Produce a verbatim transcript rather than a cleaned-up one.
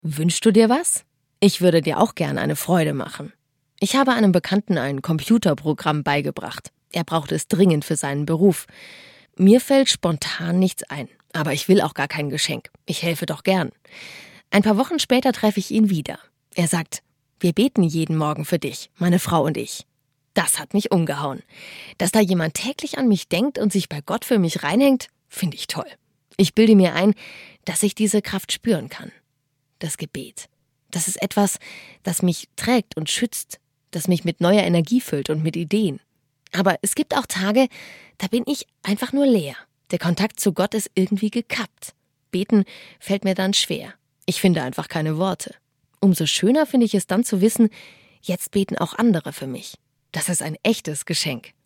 Wünschst du dir was? Ich würde dir auch gern eine Freude machen. Ich habe einem Bekannten ein Computerprogramm beigebracht. Er braucht es dringend für seinen Beruf. Mir fällt spontan nichts ein, aber ich will auch gar kein Geschenk. Ich helfe doch gern. Ein paar Wochen später treffe ich ihn wieder. Er sagt, wir beten jeden Morgen für dich, meine Frau und ich. Das hat mich umgehauen. Dass da jemand täglich an mich denkt und sich bei Gott für mich reinhängt, finde ich toll. Ich bilde mir ein, dass ich diese Kraft spüren kann. Das Gebet. Das ist etwas, das mich trägt und schützt, das mich mit neuer Energie füllt und mit Ideen. Aber es gibt auch Tage, da bin ich einfach nur leer. Der Kontakt zu Gott ist irgendwie gekappt. Beten fällt mir dann schwer. Ich finde einfach keine Worte. Umso schöner finde ich es dann zu wissen, jetzt beten auch andere für mich. Das ist ein echtes Geschenk.